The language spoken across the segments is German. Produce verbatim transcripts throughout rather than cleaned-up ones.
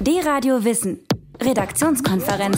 D-Radio Wissen. Redaktionskonferenz.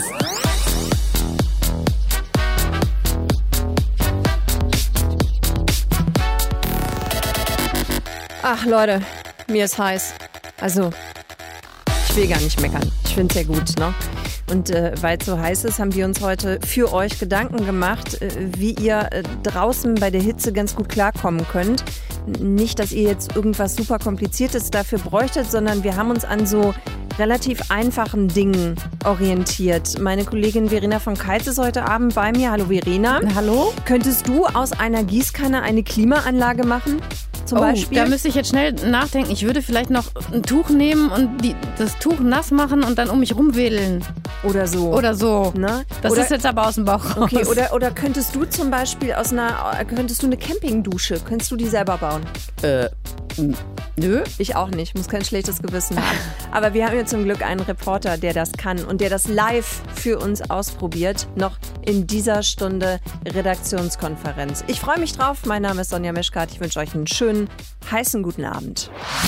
Ach Leute, mir ist heiß. Also, ich will gar nicht meckern. Ich finde es sehr gut, ne? Und äh, weil es so heiß ist, haben wir uns heute für euch Gedanken gemacht, äh, wie ihr äh, draußen bei der Hitze ganz gut klarkommen könnt. Nicht, dass ihr jetzt irgendwas super Kompliziertes dafür bräuchtet, sondern wir haben uns an so relativ einfachen Dingen orientiert. Meine Kollegin Verena von Keitz ist heute Abend bei mir. Hallo Verena. Hallo. Könntest du aus einer Gießkanne eine Klimaanlage machen? Zum oh, Beispiel? Da müsste ich jetzt schnell nachdenken. Ich würde vielleicht noch ein Tuch nehmen und die, das Tuch nass machen und dann um mich rumwedeln. Oder so. Oder so. Ne? Das oder, ist jetzt aber aus dem Bauch raus. Okay, oder, oder könntest du zum Beispiel aus einer, könntest du eine Campingdusche, könntest du die selber bauen? Äh, nö. Ich auch nicht, muss kein schlechtes Gewissen haben. Aber wir haben hier zum Glück einen Reporter, der das kann und der das live für uns ausprobiert, noch in dieser Stunde Redaktionskonferenz. Ich freue mich drauf, mein Name ist Sonja Meschkat, ich wünsche euch einen schönen, heißen guten Abend.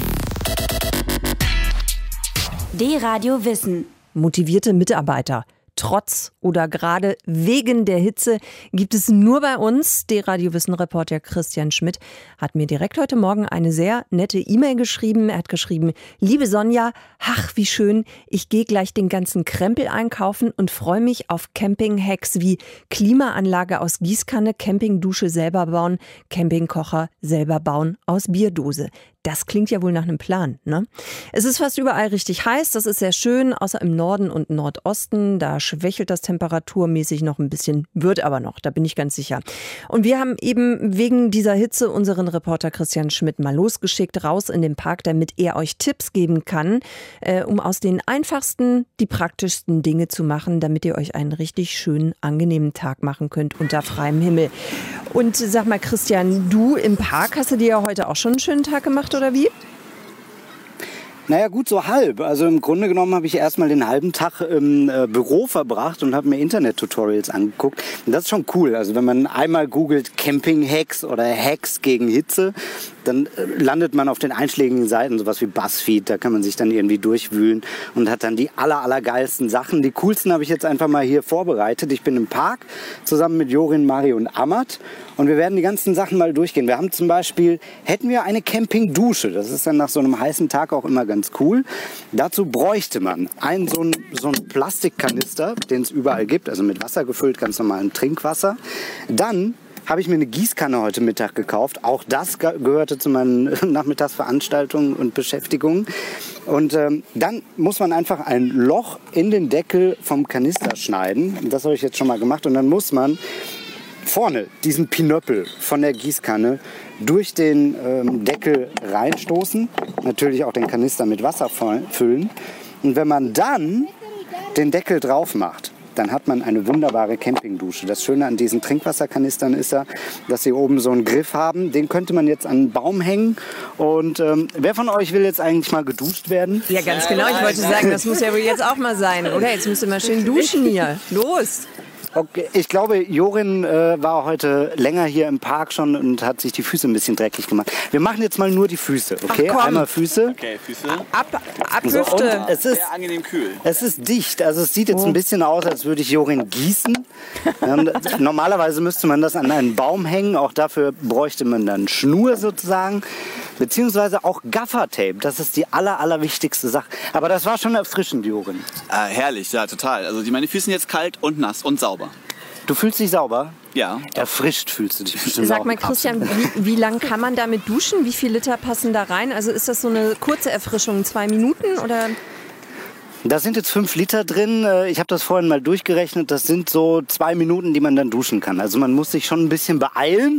D-Radio Wissen. Motivierte Mitarbeiter. Trotz oder gerade wegen der Hitze gibt es nur bei uns. D-Radio-Wissen-Reporter Christian Schmidt hat mir direkt heute Morgen eine sehr nette E-Mail geschrieben. Er hat geschrieben: Liebe Sonja, ach wie schön, ich gehe gleich den ganzen Krempel einkaufen und freue mich auf Camping-Hacks wie Klimaanlage aus Gießkanne, Campingdusche selber bauen, Campingkocher selber bauen aus Bierdose. Das klingt ja wohl nach einem Plan, ne? Es ist fast überall richtig heiß, das ist sehr schön, außer im Norden und Nordosten. Da schwächelt das temperaturmäßig noch ein bisschen, wird aber noch, da bin ich ganz sicher. Und wir haben eben wegen dieser Hitze unseren Reporter Christian Schmidt mal losgeschickt, raus in den Park, damit er euch Tipps geben kann, äh, um aus den einfachsten die praktischsten Dinge zu machen, damit ihr euch einen richtig schönen, angenehmen Tag machen könnt unter freiem Himmel. Und sag mal, Christian, du im Park, hast du dir ja heute auch schon einen schönen Tag gemacht, oder wie? Naja, gut, so halb. Also im Grunde genommen habe ich erstmal den halben Tag im äh, Büro verbracht und habe mir Internet-Tutorials angeguckt. Und das ist schon cool. Also wenn man einmal googelt Camping-Hacks oder Hacks gegen Hitze, dann äh, landet man auf den einschlägigen Seiten, sowas wie BuzzFeed. Da kann man sich dann irgendwie durchwühlen und hat dann die aller, aller geilsten Sachen. Die coolsten habe ich jetzt einfach mal hier vorbereitet. Ich bin im Park zusammen mit Jorin, Mari und Amat. Und wir werden die ganzen Sachen mal durchgehen. Wir haben zum Beispiel, hätten wir eine Campingdusche. Das ist dann nach so einem heißen Tag auch immer ganz cool. Dazu bräuchte man einen so einen, so einen Plastikkanister, den es überall gibt, also mit Wasser gefüllt, ganz normalen Trinkwasser. Dann habe ich mir eine Gießkanne heute Mittag gekauft. Auch das gehörte zu meinen Nachmittagsveranstaltungen und Beschäftigungen. Und ähm, dann muss man einfach ein Loch in den Deckel vom Kanister schneiden. Das habe ich jetzt schon mal gemacht. Und dann muss man vorne diesen Pinöppel von der Gießkanne durch den ähm, Deckel reinstoßen. Natürlich auch den Kanister mit Wasser füllen. Und wenn man dann den Deckel drauf macht, dann hat man eine wunderbare Campingdusche. Das Schöne an diesen Trinkwasserkanistern ist ja, dass sie oben so einen Griff haben. Den könnte man jetzt an einen Baum hängen. Und ähm, wer von euch will jetzt eigentlich mal geduscht werden? Ja, ganz genau. Ich wollte sagen, das muss ja wohl jetzt auch mal sein, oder? Jetzt müsst ihr mal schön duschen hier. Los! Okay, ich glaube, Jorin äh, war heute länger hier im Park schon und hat sich die Füße ein bisschen dreckig gemacht. Wir machen jetzt mal nur die Füße, okay? Ach, einmal Füße. Okay, Füße. Ab, ab So, Hüfte. und es ist, Sehr angenehm kühl. es ist dicht, also es sieht jetzt ein bisschen aus, als würde ich Jorin gießen. Ähm, normalerweise müsste man das an einen Baum hängen, auch dafür bräuchte man dann Schnur sozusagen. Beziehungsweise auch Gaffertape, das ist die aller, aller wichtigste Sache. Aber das war schon erfrischend, Jorin. Äh, herrlich, ja, total. Also die, meine Füße sind jetzt kalt und nass und sauber. Du fühlst dich sauber? Ja. Erfrischt fühlst du dich bestimmt Sag auch. mal, Christian, wie, wie lang kann man damit duschen? Wie viel Liter passen da rein? Also ist das so eine kurze Erfrischung, zwei Minuten oder? Da sind jetzt fünf Liter drin. Ich habe das vorhin mal durchgerechnet. Das sind so zwei Minuten, die man dann duschen kann. Also man muss sich schon ein bisschen beeilen.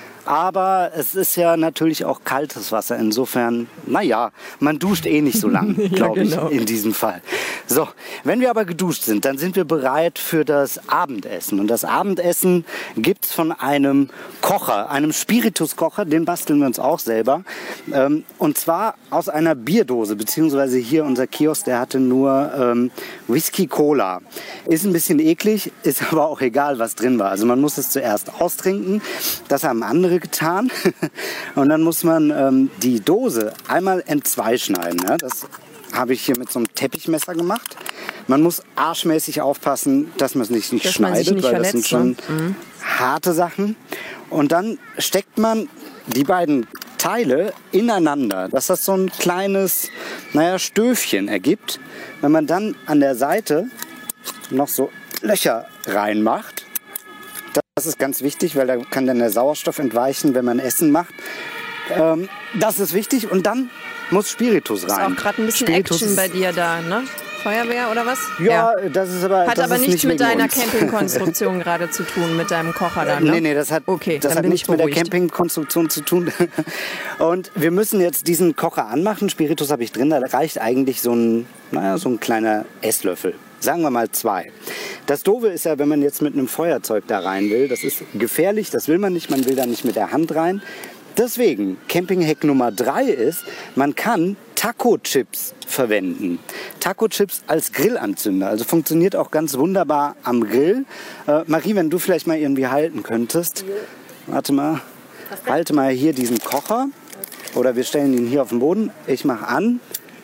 Aber es ist ja natürlich auch kaltes Wasser. Insofern, naja, man duscht eh nicht so lang, glaube ich, genau. in diesem Fall. So, wenn wir aber geduscht sind, dann sind wir bereit für das Abendessen. Und das Abendessen gibt's von einem Kocher, einem Spirituskocher, den basteln wir uns auch selber. Ähm, und zwar aus einer Bierdose, beziehungsweise hier unser Kiosk, der hatte nur ähm, Whisky Cola. Ist ein bisschen eklig, ist aber auch egal, was drin war. Also man muss es zuerst austrinken. Das haben andere getan. Und dann muss man ähm, die Dose einmal entzwei schneiden. Ja? Das habe ich hier mit so einem Teppichmesser gemacht. Man muss arschmäßig aufpassen, dass man es nicht, nicht dass schneidet, man sich nicht weil verletzt, das sind schon ne? harte Sachen. Und dann steckt man die beiden Teile ineinander, dass das so ein kleines, naja, Stöfchen ergibt. Wenn man dann an der Seite noch so Löcher reinmacht, das ist ganz wichtig, weil da kann dann der Sauerstoff entweichen, wenn man Essen macht. Ähm, das ist wichtig und dann muss Spiritus rein. Ist auch gerade ein bisschen Spiritus Action bei dir da, ne? Feuerwehr oder was? Ja, ja. das ist aber Hat das aber ist nichts nicht mit deiner uns. Campingkonstruktion gerade zu tun, mit deinem Kocher dann, ne? Nee, nee, das hat, okay, das dann hat bin nichts ich mit der beruhigt. Campingkonstruktion zu tun. Und wir müssen jetzt diesen Kocher anmachen. Spiritus habe ich drin, da reicht eigentlich so ein, naja, so ein kleiner Esslöffel. Sagen wir mal zwei. Das Doofe ist ja, wenn man jetzt mit einem Feuerzeug da rein will, das ist gefährlich, das will man nicht, man will da nicht mit der Hand rein. Deswegen, Campinghack Nummer drei ist, man kann Taco-Chips verwenden. Taco-Chips als Grillanzünder. Also funktioniert auch ganz wunderbar am Grill. Äh, Marie, wenn du vielleicht mal irgendwie halten könntest. Warte mal. Halte mal hier diesen Kocher. Oder wir stellen ihn hier auf den Boden. Ich mache an.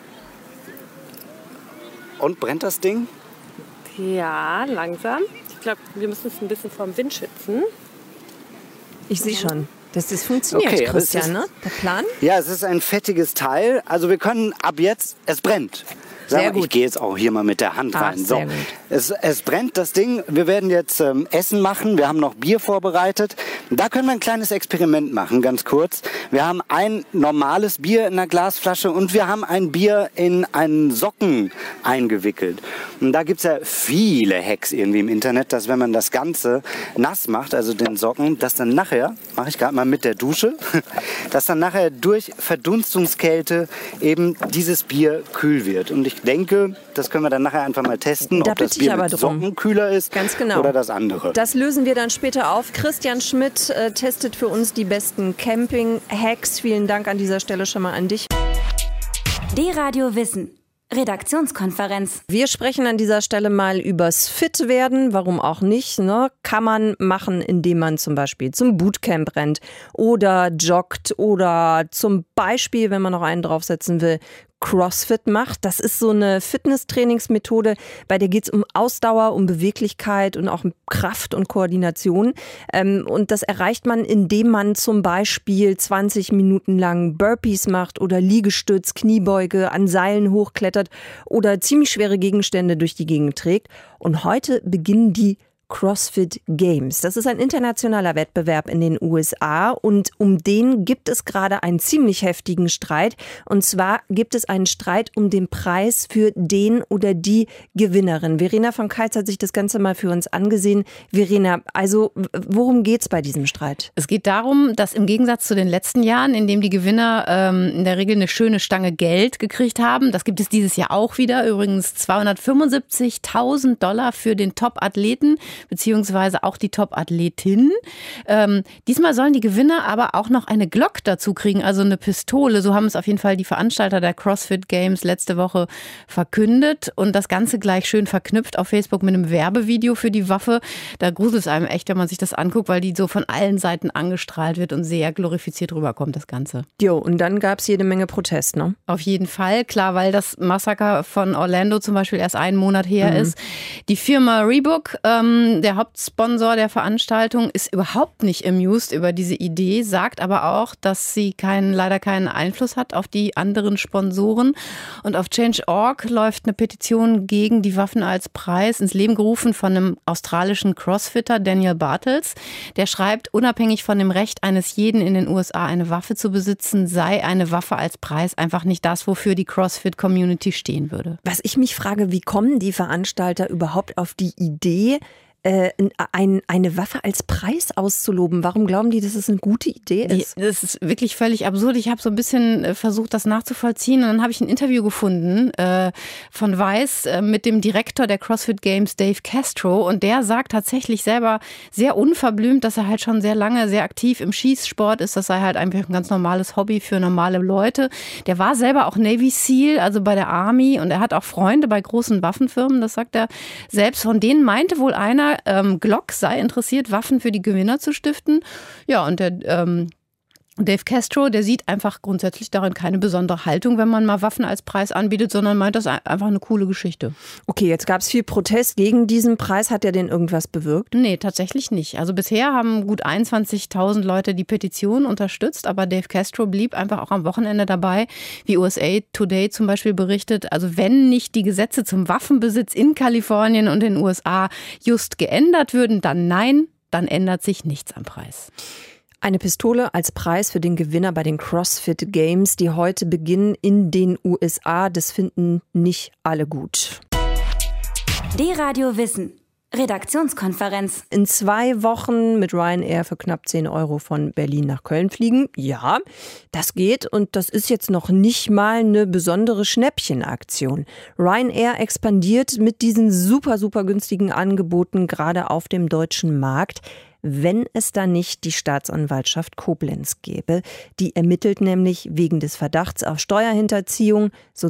Und brennt das Ding? Ja, langsam. Ich glaube, wir müssen es ein bisschen vom Wind schützen. Ich sehe schon, dass das funktioniert, Okay, aber es Christian, ist- ne? Der Plan? Ja, es ist ein fettiges Teil. Also wir können ab jetzt, es brennt. Sag Sehr mal, gut. Ich gehe jetzt auch hier mal mit der Hand Ah, rein. So, sehr gut. es, es brennt das Ding. Wir werden jetzt ähm, Essen machen. Wir haben noch Bier vorbereitet. Da können wir ein kleines Experiment machen, ganz kurz. Wir haben ein normales Bier in einer Glasflasche und wir haben ein Bier in einen Socken eingewickelt. Und da gibt's ja viele Hacks irgendwie im Internet, dass wenn man das Ganze nass macht, also den Socken, dass dann nachher, mache ich gerade mal mit der Dusche, dass dann nachher durch Verdunstungskälte eben dieses Bier kühl wird. Und ich denke, das können wir dann nachher einfach mal testen, Da ob das bitte ich Bier aber mit drum. Socken kühler ist Ganz genau. oder das andere. Das lösen wir dann später auf. Christian Schmidt äh, testet für uns die besten Camping-Hacks. Vielen Dank an dieser Stelle schon mal an dich. D-Radio Wissen. Redaktionskonferenz. Wir sprechen an dieser Stelle mal übers Fit-Werden. Warum auch nicht? Ne? Kann man machen, indem man zum Beispiel zum Bootcamp rennt oder joggt oder zum Beispiel, wenn man noch einen draufsetzen will, CrossFit macht. Das ist so eine Fitnesstrainingsmethode, bei der geht es um Ausdauer, um Beweglichkeit und auch um Kraft und Koordination. Ähm, und das erreicht man, indem man zum Beispiel zwanzig Minuten lang Burpees macht oder Liegestütz, Kniebeuge, an Seilen hochklettert oder ziemlich schwere Gegenstände durch die Gegend trägt. Und heute beginnen die CrossFit Games. Das ist ein internationaler Wettbewerb in den U S A und um den gibt es gerade einen ziemlich heftigen Streit. Und zwar gibt es einen Streit um den Preis für den oder die Gewinnerin. Verena von Keitz hat sich das Ganze mal für uns angesehen. Verena, also worum geht's bei diesem Streit? Es geht darum, dass im Gegensatz zu den letzten Jahren, in dem die Gewinner ähm, in der Regel eine schöne Stange Geld gekriegt haben, das gibt es dieses Jahr auch wieder, übrigens zweihundertfünfundsiebzigtausend Dollar für den Top-Athleten, beziehungsweise auch die Top-Athletin. Ähm, diesmal sollen die Gewinner aber auch noch eine Glock dazu kriegen, also eine Pistole. So haben es auf jeden Fall die Veranstalter der CrossFit Games letzte Woche verkündet. Und das Ganze gleich schön verknüpft auf Facebook mit einem Werbevideo für die Waffe. Da gruselt es einem echt, wenn man sich das anguckt, weil die so von allen Seiten angestrahlt wird und sehr glorifiziert rüberkommt, das Ganze. Jo, und dann gab es jede Menge Protest, ne? Auf jeden Fall, klar, weil das Massaker von Orlando zum Beispiel erst einen Monat her Mhm. ist. Die Firma Reebok, ähm, der Hauptsponsor der Veranstaltung, ist überhaupt nicht amused über diese Idee, sagt aber auch, dass sie keinen, leider keinen Einfluss hat auf die anderen Sponsoren. Und auf Change Punkt org läuft eine Petition gegen die Waffen als Preis, ins Leben gerufen von einem australischen Crossfitter, Daniel Bartels. Der schreibt, unabhängig von dem Recht eines jeden in den U S A eine Waffe zu besitzen, sei eine Waffe als Preis einfach nicht das, wofür die CrossFit-Community stehen würde. Was ich mich frage, wie kommen die Veranstalter überhaupt auf die Idee, äh, ein, eine Waffe als Preis auszuloben? Warum glauben die, dass es eine gute Idee ist? Die, das ist wirklich völlig absurd. Ich habe so ein bisschen äh, versucht, das nachzuvollziehen. Und dann habe ich ein Interview gefunden äh, von Weiß äh, mit dem Direktor der CrossFit Games, Dave Castro. Und der sagt tatsächlich selber sehr unverblümt, dass er halt schon sehr lange sehr aktiv im Schießsport ist. Das sei halt einfach ein ganz normales Hobby für normale Leute. Der war selber auch Navy Seal, also bei der Army. Und er hat auch Freunde bei großen Waffenfirmen, das sagt er selbst. Von denen meinte wohl einer, ähm, Glock sei interessiert, Waffen für die Gewinner zu stiften. Ja, und der ähm, Dave Castro, der sieht einfach grundsätzlich darin keine besondere Haltung, wenn man mal Waffen als Preis anbietet, sondern meint das einfach eine coole Geschichte. Okay, jetzt gab es viel Protest gegen diesen Preis. Hat der denn irgendwas bewirkt? Nee, tatsächlich nicht. Also bisher haben gut einundzwanzigtausend Leute die Petition unterstützt, aber Dave Castro blieb einfach auch am Wochenende dabei, wie U S A Today zum Beispiel berichtet. Also wenn nicht die Gesetze zum Waffenbesitz in Kalifornien und den U S A just geändert würden, dann nein, dann ändert sich nichts am Preis. Eine Pistole als Preis für den Gewinner bei den CrossFit Games, die heute beginnen in den U S A. Das finden nicht alle gut. D-Radio Wissen. Redaktionskonferenz. In zwei Wochen mit Ryanair für knapp zehn Euro von Berlin nach Köln fliegen. Ja, das geht und das ist jetzt noch nicht mal eine besondere Schnäppchenaktion. Ryanair expandiert mit diesen super, super günstigen Angeboten gerade auf dem deutschen Markt. Wenn es da nicht die Staatsanwaltschaft Koblenz gäbe. Die ermittelt nämlich wegen des Verdachts auf Steuerhinterziehung,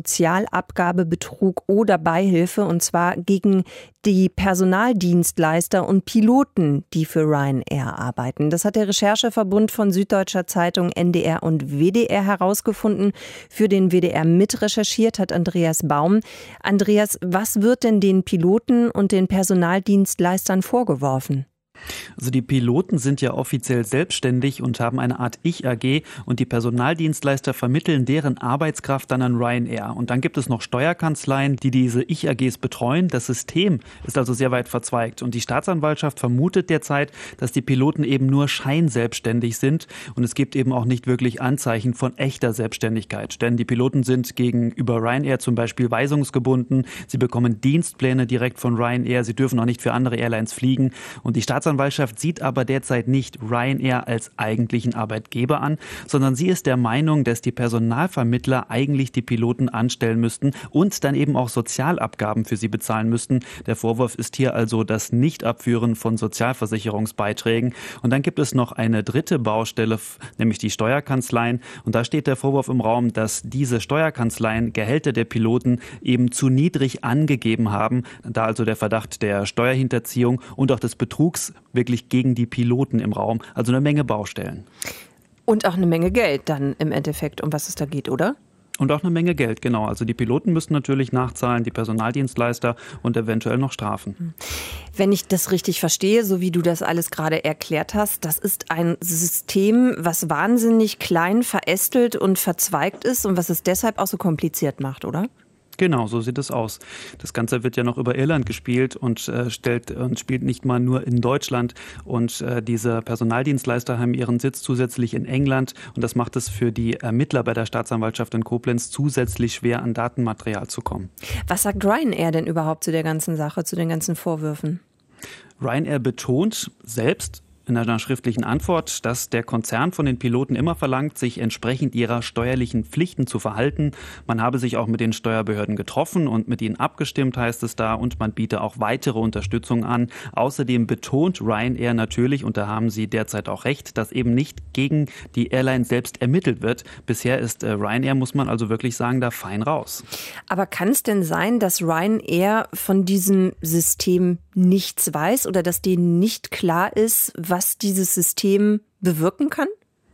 Sozialabgabebetrug oder Beihilfe, und zwar gegen die Personaldienstleister und Piloten, die für Ryanair arbeiten. Das hat der Rechercheverbund von Süddeutscher Zeitung, N D R und W D R herausgefunden. Für den W D R mitrecherchiert hat Andreas Baum. Andreas, was wird denn den Piloten und den Personaldienstleistern vorgeworfen? Also die Piloten sind ja offiziell selbstständig und haben eine Art Ich-A G und die Personaldienstleister vermitteln deren Arbeitskraft dann an Ryanair. Und dann gibt es noch Steuerkanzleien, die diese Ich-A Gs betreuen. Das System ist also sehr weit verzweigt und die Staatsanwaltschaft vermutet derzeit, dass die Piloten eben nur scheinselbstständig sind und es gibt eben auch nicht wirklich Anzeichen von echter Selbstständigkeit. Denn die Piloten sind gegenüber Ryanair zum Beispiel weisungsgebunden, sie bekommen Dienstpläne direkt von Ryanair, sie dürfen auch nicht für andere Airlines fliegen und die Staatsanwaltschaft Staatsanwaltschaft sieht aber derzeit nicht Ryanair als eigentlichen Arbeitgeber an, sondern sie ist der Meinung, dass die Personalvermittler eigentlich die Piloten anstellen müssten und dann eben auch Sozialabgaben für sie bezahlen müssten. Der Vorwurf ist hier also das Nichtabführen von Sozialversicherungsbeiträgen. Und dann gibt es noch eine dritte Baustelle, nämlich die Steuerkanzleien. Und da steht der Vorwurf im Raum, dass diese Steuerkanzleien Gehälter der Piloten eben zu niedrig angegeben haben. Da also der Verdacht der Steuerhinterziehung und auch des Betrugs wirklich gegen die Piloten im Raum. Also eine Menge Baustellen. Und auch eine Menge Geld dann im Endeffekt, um was es da geht, oder? Und auch eine Menge Geld, genau. Also die Piloten müssen natürlich nachzahlen, die Personaldienstleister und eventuell noch Strafen. Wenn ich das richtig verstehe, so wie du das alles gerade erklärt hast, das ist ein System, was wahnsinnig klein, verästelt und verzweigt ist und was es deshalb auch so kompliziert macht, oder? Genau, so sieht es aus. Das Ganze wird ja noch über Irland gespielt und äh, stellt und spielt nicht mal nur in Deutschland. Und äh, diese Personaldienstleister haben ihren Sitz zusätzlich in England. Und das macht es für die Ermittler bei der Staatsanwaltschaft in Koblenz zusätzlich schwer, an Datenmaterial zu kommen. Was sagt Ryanair denn überhaupt zu der ganzen Sache, zu den ganzen Vorwürfen? Ryanair betont selbst in einer schriftlichen Antwort, dass der Konzern von den Piloten immer verlangt, sich entsprechend ihrer steuerlichen Pflichten zu verhalten. Man habe sich auch mit den Steuerbehörden getroffen und mit ihnen abgestimmt, heißt es da, und man biete auch weitere Unterstützung an. Außerdem betont Ryanair natürlich, und da haben sie derzeit auch recht, dass eben nicht gegen die Airline selbst ermittelt wird. Bisher ist äh, Ryanair, muss man also wirklich sagen, da fein raus. Aber kann es denn sein, dass Ryanair von diesem System nichts weiß oder dass denen nicht klar ist, was dieses System bewirken kann?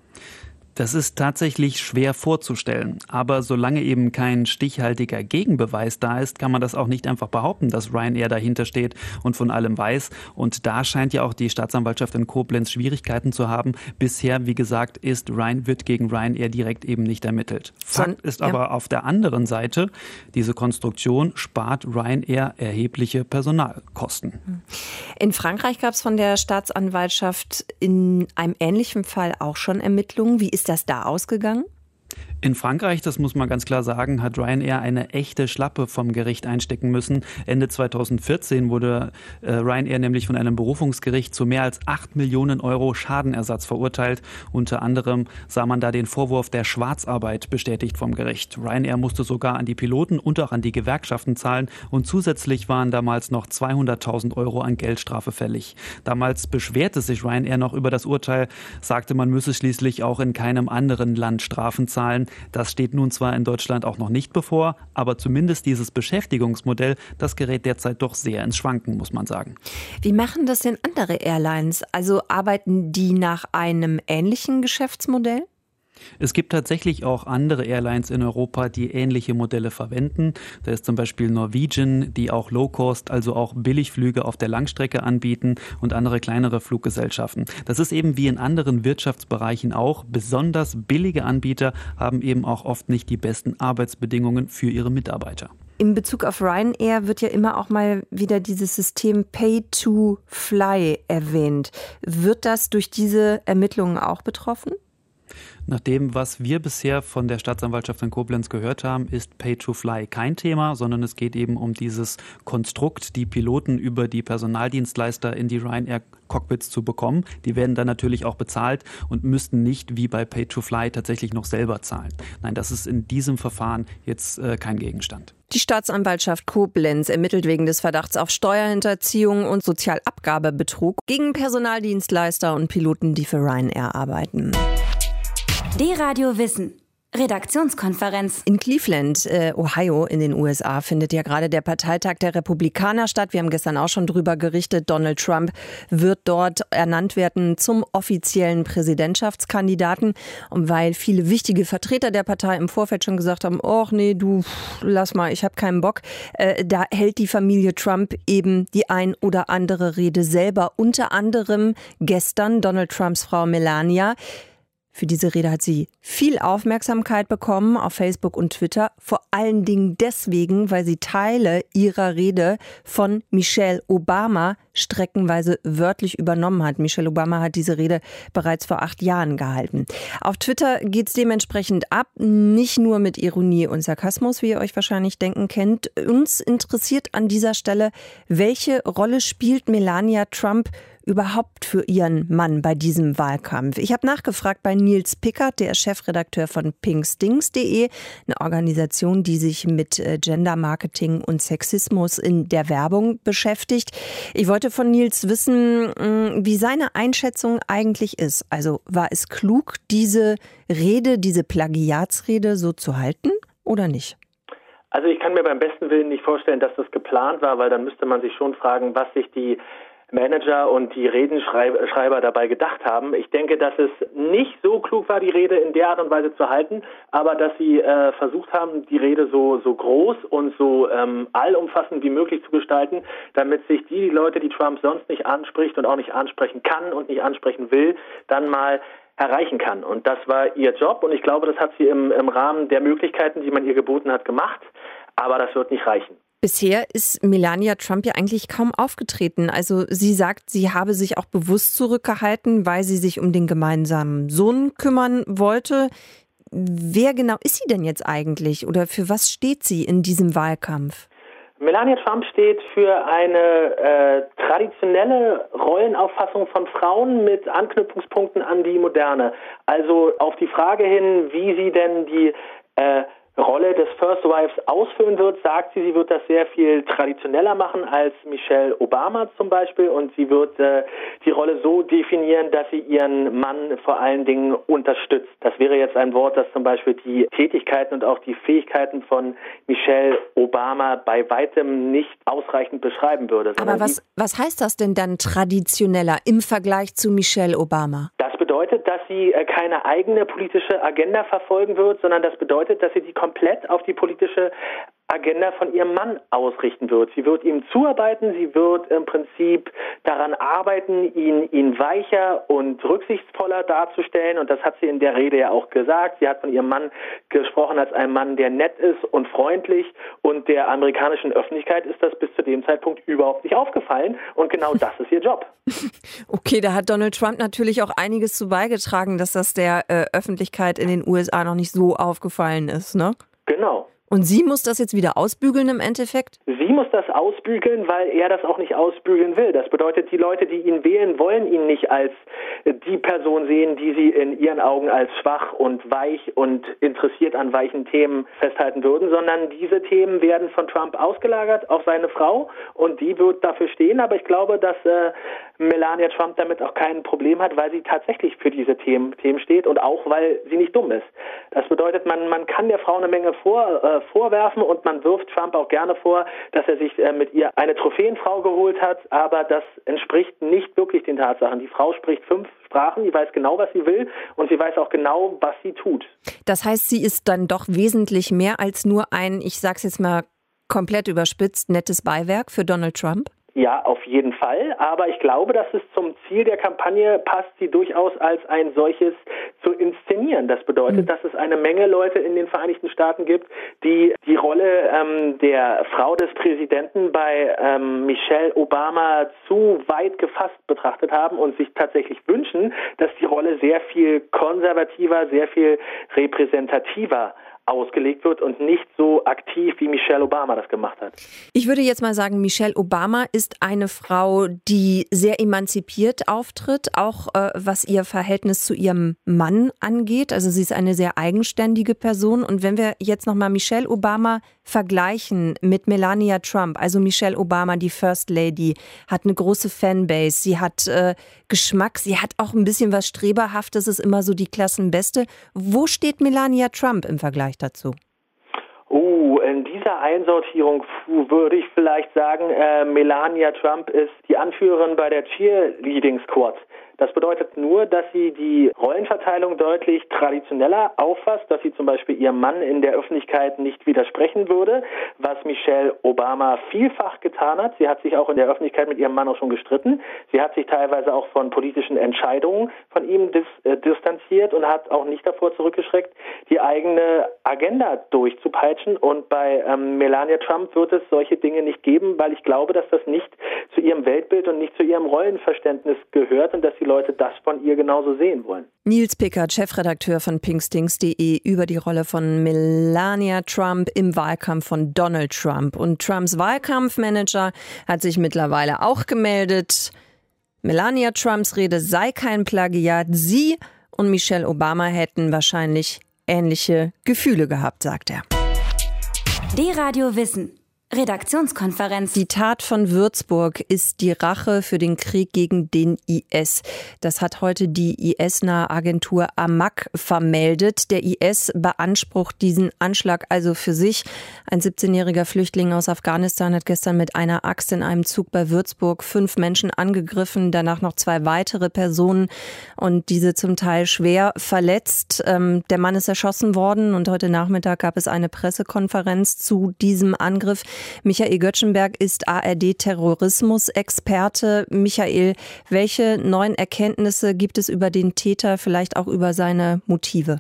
Das ist tatsächlich schwer vorzustellen. Aber solange eben kein stichhaltiger Gegenbeweis da ist, kann man das auch nicht einfach behaupten, dass Ryanair dahinter steht und von allem weiß. Und da scheint ja auch die Staatsanwaltschaft in Koblenz Schwierigkeiten zu haben. Bisher, wie gesagt, ist Ryan, wird gegen Ryanair direkt eben nicht ermittelt. Fakt ist aber ja auf der anderen Seite, diese Konstruktion spart Ryanair erhebliche Personalkosten. In Frankreich gab es von der Staatsanwaltschaft in einem ähnlichen Fall auch schon Ermittlungen. Wie ist das da ausgegangen? In Frankreich, das muss man ganz klar sagen, hat Ryanair eine echte Schlappe vom Gericht einstecken müssen. Ende zweitausendvierzehn wurde äh, Ryanair nämlich von einem Berufungsgericht zu mehr als acht Millionen Euro Schadenersatz verurteilt. Unter anderem sah man da den Vorwurf der Schwarzarbeit bestätigt vom Gericht. Ryanair musste sogar an die Piloten und auch an die Gewerkschaften zahlen und zusätzlich waren damals noch zweihunderttausend Euro an Geldstrafe fällig. Damals beschwerte sich Ryanair noch über das Urteil, sagte, man müsse schließlich auch in keinem anderen Land Strafen zahlen. Das steht nun zwar in Deutschland auch noch nicht bevor, aber zumindest dieses Beschäftigungsmodell, das gerät derzeit doch sehr ins Schwanken, muss man sagen. Wie machen das denn andere Airlines? Also arbeiten die nach einem ähnlichen Geschäftsmodell? Es gibt tatsächlich auch andere Airlines in Europa, die ähnliche Modelle verwenden. Da ist zum Beispiel Norwegian, die auch Low-Cost, also auch Billigflüge auf der Langstrecke anbieten und andere kleinere Fluggesellschaften. Das ist eben wie in anderen Wirtschaftsbereichen auch. Besonders billige Anbieter haben eben auch oft nicht die besten Arbeitsbedingungen für ihre Mitarbeiter. In Bezug auf Ryanair wird ja immer auch mal wieder dieses System Pay to Fly erwähnt. Wird das durch diese Ermittlungen auch betroffen? Nach dem, was wir bisher von der Staatsanwaltschaft in Koblenz gehört haben, ist Pay-to-Fly kein Thema, sondern es geht eben um dieses Konstrukt, die Piloten über die Personaldienstleister in die Ryanair-Cockpits zu bekommen. Die werden dann natürlich auch bezahlt und müssten nicht wie bei Pay-to-Fly tatsächlich noch selber zahlen. Nein, das ist in diesem Verfahren jetzt äh, kein Gegenstand. Die Staatsanwaltschaft Koblenz ermittelt wegen des Verdachts auf Steuerhinterziehung und Sozialabgabebetrug gegen Personaldienstleister und Piloten, die für Ryanair arbeiten. D-Radio Wissen. Redaktionskonferenz. In Cleveland, äh, Ohio in den U S A findet ja gerade der Parteitag der Republikaner statt. Wir haben gestern auch schon drüber gerichtet. Donald Trump wird dort ernannt werden zum offiziellen Präsidentschaftskandidaten. Und weil viele wichtige Vertreter der Partei im Vorfeld schon gesagt haben, oh nee, du, lass mal, ich habe keinen Bock, äh, da hält die Familie Trump eben die ein oder andere Rede selber. Unter anderem gestern Donald Trumps Frau Melania. Für diese Rede hat sie viel Aufmerksamkeit bekommen auf Facebook und Twitter. Vor allen Dingen deswegen, weil sie Teile ihrer Rede von Michelle Obama streckenweise wörtlich übernommen hat. Michelle Obama hat diese Rede bereits vor acht Jahren gehalten. Auf Twitter geht es dementsprechend ab, nicht nur mit Ironie und Sarkasmus, wie ihr euch wahrscheinlich denken kennt. Uns interessiert an dieser Stelle, welche Rolle spielt Melania Trump überhaupt für ihren Mann bei diesem Wahlkampf? Ich habe nachgefragt bei Nils Pickert, der ist Chefredakteur von pinkstings punkt de, eine Organisation, die sich mit Gender Marketing und Sexismus in der Werbung beschäftigt. Ich wollte von Nils wissen, wie seine Einschätzung eigentlich ist. Also war es klug, diese Rede, diese Plagiatsrede so zu halten oder nicht? Also ich kann mir beim besten Willen nicht vorstellen, dass das geplant war, weil dann müsste man sich schon fragen, was sich die Manager und die Redenschreiber dabei gedacht haben. Ich denke, dass es nicht so klug war, die Rede in der Art und Weise zu halten, aber dass sie äh, versucht haben, die Rede so so groß und so ähm, allumfassend wie möglich zu gestalten, damit sich die Leute, die Trump sonst nicht anspricht und auch nicht ansprechen kann und nicht ansprechen will, dann mal erreichen kann. Und das war ihr Job und ich glaube, das hat sie im, im Rahmen der Möglichkeiten, die man ihr geboten hat, gemacht, aber das wird nicht reichen. Bisher ist Melania Trump ja eigentlich kaum aufgetreten. Also sie sagt, sie habe sich auch bewusst zurückgehalten, weil sie sich um den gemeinsamen Sohn kümmern wollte. Wer genau ist sie denn jetzt eigentlich oder für was steht sie in diesem Wahlkampf? Melania Trump steht für eine äh, traditionelle Rollenauffassung von Frauen mit Anknüpfungspunkten an die Moderne. Also auf die Frage hin, wie sie denn die äh, Rolle des First Wives ausfüllen wird, sagt sie, sie wird das sehr viel traditioneller machen als Michelle Obama zum Beispiel und sie wird äh, die Rolle so definieren, dass sie ihren Mann vor allen Dingen unterstützt. Das wäre jetzt ein Wort, das zum Beispiel die Tätigkeiten und auch die Fähigkeiten von Michelle Obama bei weitem nicht ausreichend beschreiben würde. Aber was, was heißt das denn dann traditioneller im Vergleich zu Michelle Obama? Das bedeutet, dass sie keine eigene politische Agenda verfolgen wird, sondern das bedeutet, dass sie die komplett auf die politische Agenda von ihrem Mann ausrichten wird. Sie wird ihm zuarbeiten, sie wird im Prinzip daran arbeiten, ihn, ihn weicher und rücksichtsvoller darzustellen und das hat sie in der Rede ja auch gesagt. Sie hat von ihrem Mann gesprochen als einem Mann, der nett ist und freundlich und der amerikanischen Öffentlichkeit ist das bis zu dem Zeitpunkt überhaupt nicht aufgefallen und genau das ist ihr Job. Okay, da hat Donald Trump natürlich auch einiges zu beigetragen, dass das der äh, Öffentlichkeit in den U S A noch nicht so aufgefallen ist, ne? Genau. Und sie muss das jetzt wieder ausbügeln im Endeffekt? Sie muss das ausbügeln, weil er das auch nicht ausbügeln will. Das bedeutet, die Leute, die ihn wählen, wollen ihn nicht als die Person sehen, die sie in ihren Augen als schwach und weich und interessiert an weichen Themen festhalten würden, sondern diese Themen werden von Trump ausgelagert auf seine Frau und die wird dafür stehen. Aber ich glaube, dass äh, Melania Trump damit auch kein Problem hat, weil sie tatsächlich für diese Themen, Themen steht und auch, weil sie nicht dumm ist. Das bedeutet, man, man kann der Frau eine Menge vor, äh, vorwerfen und man wirft Trump auch gerne vor, dass er sich äh, mit ihr eine Trophäenfrau geholt hat, aber das entspricht nicht wirklich den Tatsachen. Die Frau spricht fünf Sprachen, die weiß genau, was sie will und sie weiß auch genau, was sie tut. Das heißt, sie ist dann doch wesentlich mehr als nur ein, ich sag's jetzt mal komplett überspitzt, nettes Beiwerk für Donald Trump? Ja, auf jeden Fall. Aber ich glaube, dass es zum Ziel der Kampagne passt, sie durchaus als ein solches zu inszenieren. Das bedeutet, mhm. dass es eine Menge Leute in den Vereinigten Staaten gibt, die die Rolle ähm, der Frau des Präsidenten bei ähm, Michelle Obama zu weit gefasst betrachtet haben und sich tatsächlich wünschen, dass die Rolle sehr viel konservativer, sehr viel repräsentativer ausgelegt wird und nicht so aktiv, wie Michelle Obama das gemacht hat. Ich würde jetzt mal sagen, Michelle Obama ist eine Frau, die sehr emanzipiert auftritt, auch äh, was ihr Verhältnis zu ihrem Mann angeht. Also sie ist eine sehr eigenständige Person. Und wenn wir jetzt nochmal Michelle Obama vergleichen mit Melania Trump, also Michelle Obama, die First Lady, hat eine große Fanbase, sie hat äh, Geschmack, sie hat auch ein bisschen was Streberhaftes, ist immer so die Klassenbeste. Wo steht Melania Trump im Vergleich dazu? Oh, in dieser Einsortierung würde ich vielleicht sagen, äh, Melania Trump ist die Anführerin bei der Cheerleading Squad. Das bedeutet nur, dass sie die Rollenverteilung deutlich traditioneller auffasst, dass sie zum Beispiel ihrem Mann in der Öffentlichkeit nicht widersprechen würde, was Michelle Obama vielfach getan hat. Sie hat sich auch in der Öffentlichkeit mit ihrem Mann auch schon gestritten. Sie hat sich teilweise auch von politischen Entscheidungen von ihm dis, äh, distanziert und hat auch nicht davor zurückgeschreckt, die eigene Agenda durchzupeitschen. Und bei ähm, Melania Trump wird es solche Dinge nicht geben, weil ich glaube, dass das nicht zu ihrem Weltbild und nicht zu ihrem Rollenverständnis gehört und dass die Leute das von ihr genauso sehen wollen. Nils Pickert, Chefredakteur von pinkstings punkt de, über die Rolle von Melania Trump im Wahlkampf von Donald Trump. Und Trumps Wahlkampfmanager hat sich mittlerweile auch gemeldet. Melania Trumps Rede sei kein Plagiat. Sie und Michelle Obama hätten wahrscheinlich ähnliche Gefühle gehabt, sagt er. D-Radio Wissen. Redaktionskonferenz. Die Tat von Würzburg ist die Rache für den Krieg gegen den I S. Das hat heute die I S-nahe Agentur Amaq vermeldet. Der I S beansprucht diesen Anschlag also für sich. Ein siebzehnjähriger Flüchtling aus Afghanistan hat gestern mit einer Axt in einem Zug bei Würzburg fünf Menschen angegriffen, danach noch zwei weitere Personen und diese zum Teil schwer verletzt. Ähm, der Mann ist erschossen worden und heute Nachmittag gab es eine Pressekonferenz zu diesem Angriff. Michael Göttschenberg ist A R D-Terrorismus-Experte. Michael, welche neuen Erkenntnisse gibt es über den Täter, vielleicht auch über seine Motive?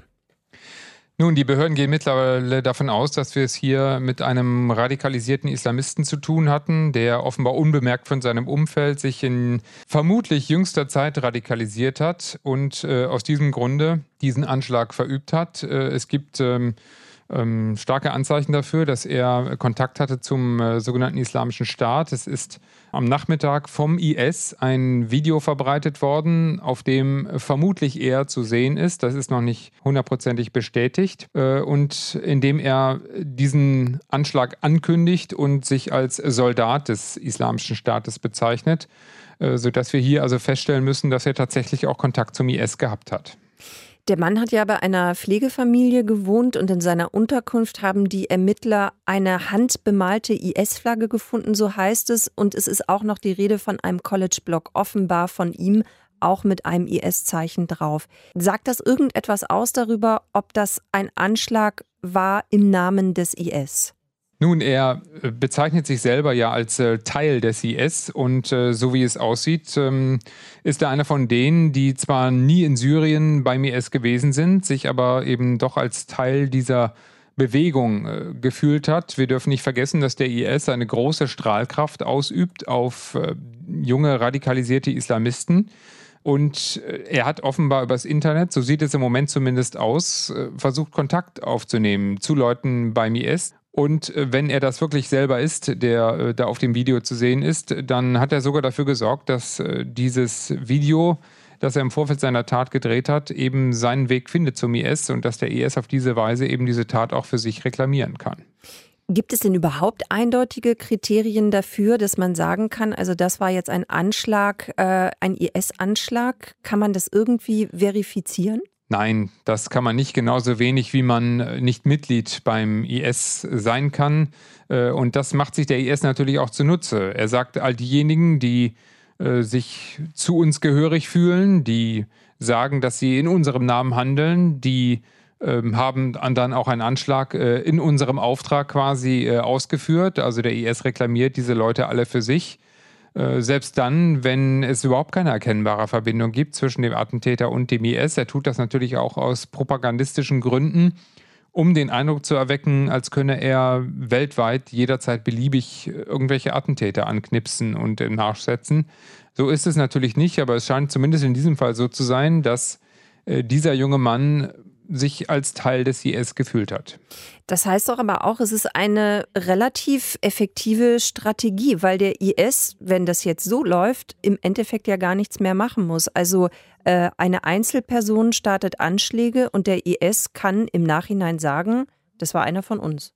Nun, die Behörden gehen mittlerweile davon aus, dass wir es hier mit einem radikalisierten Islamisten zu tun hatten, der offenbar unbemerkt von seinem Umfeld sich in vermutlich jüngster Zeit radikalisiert hat und äh, aus diesem Grunde diesen Anschlag verübt hat. Äh, es gibt ähm, Ähm, starke Anzeichen dafür, dass er Kontakt hatte zum äh, sogenannten Islamischen Staat. Es ist am Nachmittag vom I S ein Video verbreitet worden, auf dem vermutlich er zu sehen ist. Das ist noch nicht hundertprozentig bestätigt. Äh, und in dem er diesen Anschlag ankündigt und sich als Soldat des Islamischen Staates bezeichnet, äh, sodass wir hier also feststellen müssen, dass er tatsächlich auch Kontakt zum I S gehabt hat. Der Mann hat ja bei einer Pflegefamilie gewohnt und in seiner Unterkunft haben die Ermittler eine handbemalte I S-Flagge gefunden, so heißt es. Und es ist auch noch die Rede von einem College-Blog, offenbar von ihm, auch mit einem I S-Zeichen drauf. Sagt das irgendetwas aus darüber, ob das ein Anschlag war im Namen des I S? Nun, er bezeichnet sich selber ja als äh, Teil des I S und äh, so wie es aussieht, ähm, ist er einer von denen, die zwar nie in Syrien beim I S gewesen sind, sich aber eben doch als Teil dieser Bewegung äh, gefühlt hat. Wir dürfen nicht vergessen, dass der I S eine große Strahlkraft ausübt auf äh, junge radikalisierte Islamisten. Und er hat offenbar übers Internet, so sieht es im Moment zumindest aus, äh, versucht Kontakt aufzunehmen zu Leuten beim I S. Und wenn er das wirklich selber ist, der äh, da auf dem Video zu sehen ist, dann hat er sogar dafür gesorgt, dass äh, dieses Video, das er im Vorfeld seiner Tat gedreht hat, eben seinen Weg findet zum I S und dass der I S auf diese Weise eben diese Tat auch für sich reklamieren kann. Gibt es denn überhaupt eindeutige Kriterien dafür, dass man sagen kann, also das war jetzt ein Anschlag, äh, ein I S-Anschlag? Kann man das irgendwie verifizieren? Nein, das kann man nicht, genauso wenig wie man nicht Mitglied beim I S sein kann. Und das macht sich der I S natürlich auch zunutze. Er sagt, all diejenigen, die äh, sich zu uns gehörig fühlen, die sagen, dass sie in unserem Namen handeln, die ähm, haben dann auch einen Anschlag äh, in unserem Auftrag quasi äh, ausgeführt. Also der I S reklamiert diese Leute alle für sich. Äh, selbst dann, wenn es überhaupt keine erkennbare Verbindung gibt zwischen dem Attentäter und dem I S. Er tut das natürlich auch aus propagandistischen Gründen, um den Eindruck zu erwecken, als könne er weltweit jederzeit beliebig irgendwelche Attentäter anknipsen und nachsetzen. So ist es natürlich nicht, aber es scheint zumindest in diesem Fall so zu sein, dass äh, dieser junge Mann sich als Teil des I S gefühlt hat. Das heißt doch aber auch, es ist eine relativ effektive Strategie, weil der I S, wenn das jetzt so läuft, im Endeffekt ja gar nichts mehr machen muss. Also äh, eine Einzelperson startet Anschläge und der I S kann im Nachhinein sagen, das war einer von uns.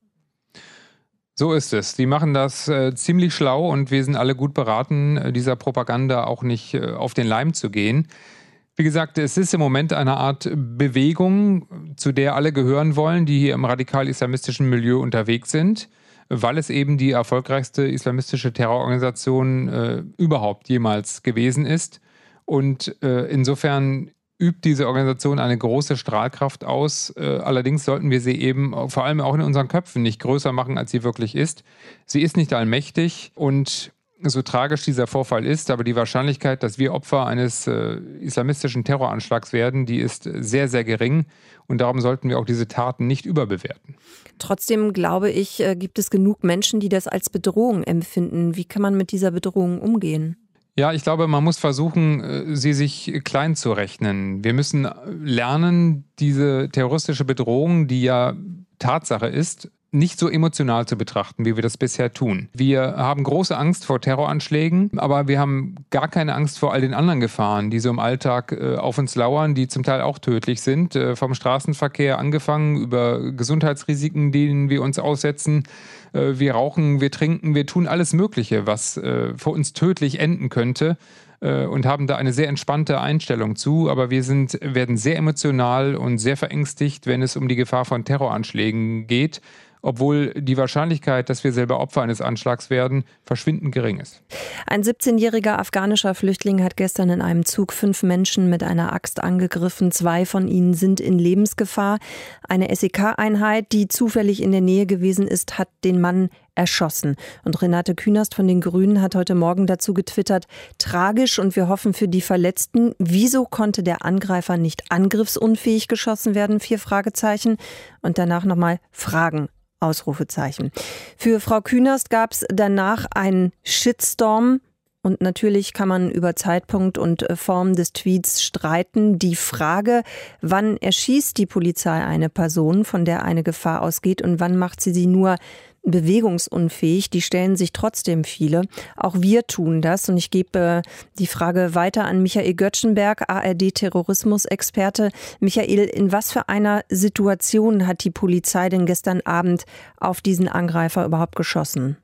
So ist es. Die machen das äh, ziemlich schlau und wir sind alle gut beraten, äh, dieser Propaganda auch nicht äh, auf den Leim zu gehen. Wie gesagt, es ist im Moment eine Art Bewegung, zu der alle gehören wollen, die hier im radikal-islamistischen Milieu unterwegs sind, weil es eben die erfolgreichste islamistische Terrororganisation äh, überhaupt jemals gewesen ist. Und äh, insofern übt diese Organisation eine große Strahlkraft aus. Äh, allerdings sollten wir sie eben vor allem auch in unseren Köpfen nicht größer machen, als sie wirklich ist. Sie ist nicht allmächtig und so tragisch dieser Vorfall ist, aber die Wahrscheinlichkeit, dass wir Opfer eines äh, islamistischen Terroranschlags werden, die ist sehr, sehr gering. Und darum sollten wir auch diese Taten nicht überbewerten. Trotzdem glaube ich, äh, gibt es genug Menschen, die das als Bedrohung empfinden. Wie kann man mit dieser Bedrohung umgehen? Ja, ich glaube, man muss versuchen, sie sich klein zu rechnen. Wir müssen lernen, diese terroristische Bedrohung, die ja Tatsache ist, nicht so emotional zu betrachten, wie wir das bisher tun. Wir haben große Angst vor Terroranschlägen, aber wir haben gar keine Angst vor all den anderen Gefahren, die so im Alltag äh, auf uns lauern, die zum Teil auch tödlich sind. Äh, vom Straßenverkehr angefangen, über Gesundheitsrisiken, denen wir uns aussetzen. Äh, wir rauchen, wir trinken, wir tun alles Mögliche, was äh, für uns tödlich enden könnte. äh, Und haben da eine sehr entspannte Einstellung zu, aber wir sind, werden sehr emotional und sehr verängstigt, wenn es um die Gefahr von Terroranschlägen geht, obwohl die Wahrscheinlichkeit, dass wir selber Opfer eines Anschlags werden, verschwindend gering ist. Ein siebzehnjähriger afghanischer Flüchtling hat gestern in einem Zug fünf Menschen mit einer Axt angegriffen. Zwei von ihnen sind in Lebensgefahr. Eine S E K-Einheit, die zufällig in der Nähe gewesen ist, hat den Mann erschossen. Und Renate Künast von den Grünen hat heute Morgen dazu getwittert: Tragisch und wir hoffen für die Verletzten. Wieso konnte der Angreifer nicht angriffsunfähig geschossen werden? Vier Fragezeichen. Und danach nochmal Fragen. Ausrufezeichen. Für Frau Künast gab es danach einen Shitstorm. Und natürlich kann man über Zeitpunkt und Form des Tweets streiten. Die Frage, wann erschießt die Polizei eine Person, von der eine Gefahr ausgeht, und wann macht sie sie nur bewegungsunfähig, die stellen sich trotzdem viele. Auch wir tun das. Und ich gebe die Frage weiter an Michael Göttschenberg, A R D-Terrorismusexperte. Michael, in was für einer Situation hat die Polizei denn gestern Abend auf diesen Angreifer überhaupt geschossen?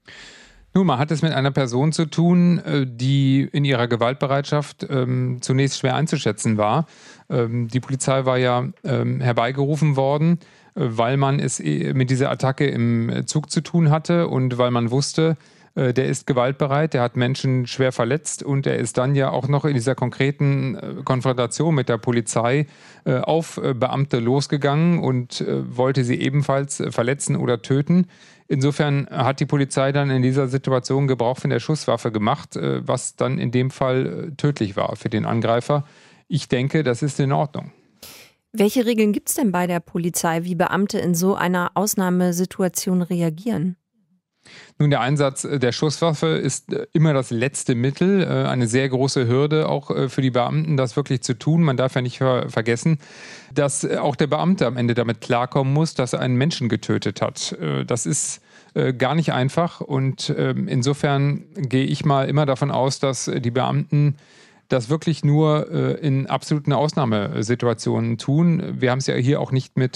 Nun, man hat es mit einer Person zu tun, die in ihrer Gewaltbereitschaft ähm, zunächst schwer einzuschätzen war. Ähm, die Polizei war ja ähm, herbeigerufen worden, weil man es mit dieser Attacke im Zug zu tun hatte und weil man wusste, der ist gewaltbereit, der hat Menschen schwer verletzt und er ist dann ja auch noch in dieser konkreten Konfrontation mit der Polizei auf Beamte losgegangen und wollte sie ebenfalls verletzen oder töten. Insofern hat die Polizei dann in dieser Situation Gebrauch von der Schusswaffe gemacht, was dann in dem Fall tödlich war für den Angreifer. Ich denke, das ist in Ordnung. Welche Regeln gibt es denn bei der Polizei, wie Beamte in so einer Ausnahmesituation reagieren? Nun, der Einsatz der Schusswaffe ist immer das letzte Mittel, eine sehr große Hürde auch für die Beamten, das wirklich zu tun. Man darf ja nicht vergessen, dass auch der Beamte am Ende damit klarkommen muss, dass er einen Menschen getötet hat. Das ist gar nicht einfach und insofern gehe ich mal immer davon aus, dass die Beamten das wirklich nur äh, in absoluten Ausnahmesituationen tun. Wir haben es ja hier auch nicht mit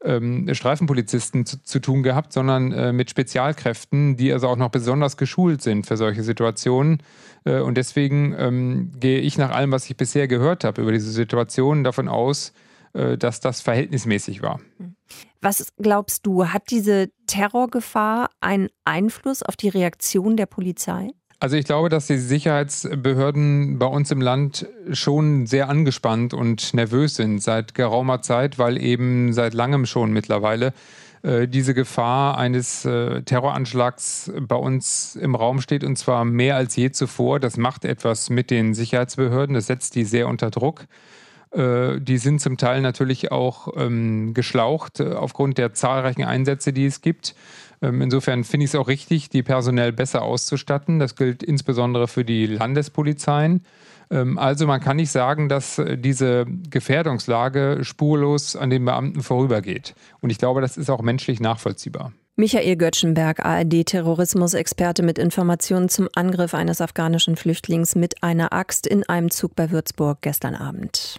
ähm, Streifenpolizisten zu, zu tun gehabt, sondern äh, mit Spezialkräften, die also auch noch besonders geschult sind für solche Situationen. Äh, und deswegen ähm, gehe ich nach allem, was ich bisher gehört habe über diese Situation, davon aus, äh, dass das verhältnismäßig war. Was glaubst du, hat diese Terrorgefahr einen Einfluss auf die Reaktion der Polizei? Also ich glaube, dass die Sicherheitsbehörden bei uns im Land schon sehr angespannt und nervös sind seit geraumer Zeit, weil eben seit langem schon mittlerweile äh, diese Gefahr eines äh, Terroranschlags bei uns im Raum steht, und zwar mehr als je zuvor. Das macht etwas mit den Sicherheitsbehörden, das setzt die sehr unter Druck. Äh, die sind zum Teil natürlich auch ähm, geschlaucht äh, aufgrund der zahlreichen Einsätze, die es gibt. Insofern finde ich es auch richtig, die personell besser auszustatten. Das gilt insbesondere für die Landespolizeien. Also man kann nicht sagen, dass diese Gefährdungslage spurlos an den Beamten vorübergeht. Und ich glaube, das ist auch menschlich nachvollziehbar. Michael Göttschenberg, A R D-Terrorismus-Experte mit Informationen zum Angriff eines afghanischen Flüchtlings mit einer Axt in einem Zug bei Würzburg gestern Abend.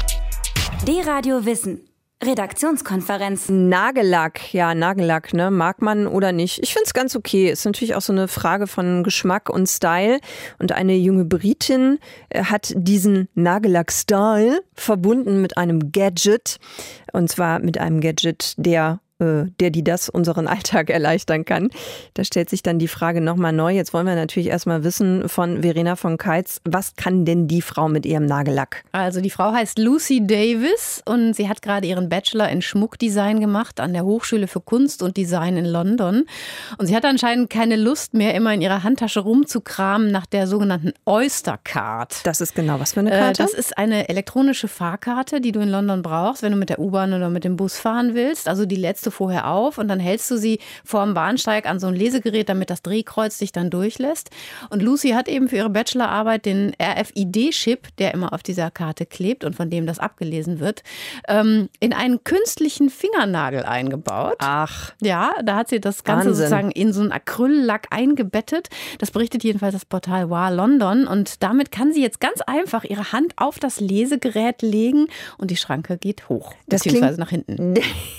D-Radio Wissen. Redaktionskonferenz. Nagellack, ja, Nagellack, ne, mag man oder nicht. Ich finde es ganz okay. Ist natürlich auch so eine Frage von Geschmack und Style. Und eine junge Britin hat diesen Nagellack-Style verbunden mit einem Gadget. Und zwar mit einem Gadget, der der, die das unseren Alltag erleichtern kann. Da stellt sich dann die Frage nochmal neu. Jetzt wollen wir natürlich erstmal wissen von Verena von Keitz, was kann denn die Frau mit ihrem Nagellack? Also die Frau heißt Lucy Davis und sie hat gerade ihren Bachelor in Schmuckdesign gemacht an der Hochschule für Kunst und Design in London. Und sie hat anscheinend keine Lust mehr, immer in ihrer Handtasche rumzukramen nach der sogenannten Oyster Card. Das ist genau was für eine Karte? Äh, das ist eine elektronische Fahrkarte, die du in London brauchst, wenn du mit der U-Bahn oder mit dem Bus fahren willst. Also die lädst du vorher auf und dann hältst du sie vor dem Bahnsteig an so ein Lesegerät, damit das Drehkreuz dich dann durchlässt. Und Lucy hat eben für ihre Bachelorarbeit den R F I D-Chip, der immer auf dieser Karte klebt und von dem das abgelesen wird, ähm, in einen künstlichen Fingernagel eingebaut. Ach. Ja, da hat sie das Ganze Wahnsinn. sozusagen in so einen Acryllack eingebettet. Das berichtet jedenfalls das Portal Wow London. Und damit kann sie jetzt ganz einfach ihre Hand auf das Lesegerät legen und die Schranke geht hoch, das beziehungsweise klingt, nach hinten.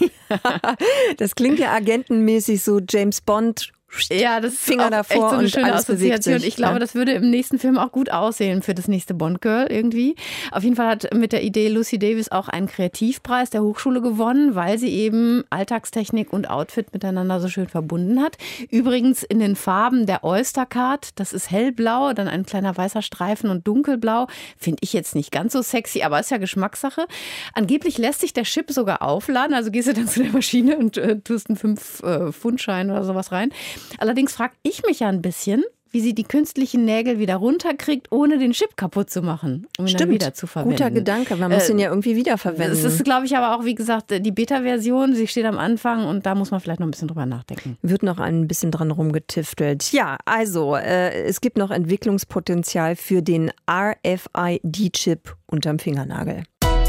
Das klingt ja agentenmäßig so James Bond. Ja, das ist Finger auch davor echt so eine und schöne alles bewegt Assoziation. sich. Ich glaube, Ja. das würde im nächsten Film auch gut aussehen für das nächste Bond-Girl irgendwie. Auf jeden Fall hat mit der Idee Lucy Davis auch einen Kreativpreis der Hochschule gewonnen, weil sie eben Alltagstechnik und Outfit miteinander so schön verbunden hat. Übrigens in den Farben der Oyster Card, das ist hellblau, dann ein kleiner weißer Streifen und dunkelblau. Finde ich jetzt nicht ganz so sexy, aber ist ja Geschmackssache. Angeblich lässt sich der Chip sogar aufladen, also gehst du dann zu der Maschine und äh, tust einen fünf Pfund Schein oder sowas rein. Allerdings frage ich mich ja ein bisschen, wie sie die künstlichen Nägel wieder runterkriegt, ohne den Chip kaputt zu machen, um ihn Stimmt. dann wieder zu verwenden. Guter Gedanke, man muss Äh, ihn ja irgendwie wiederverwenden. Das ist, glaube ich, aber auch, wie gesagt, die Beta-Version. Sie steht am Anfang und da muss man vielleicht noch ein bisschen drüber nachdenken. Wird noch ein bisschen dran rumgetiftelt. Ja, also äh, es gibt noch Entwicklungspotenzial für den R F I D-Chip unterm Fingernagel.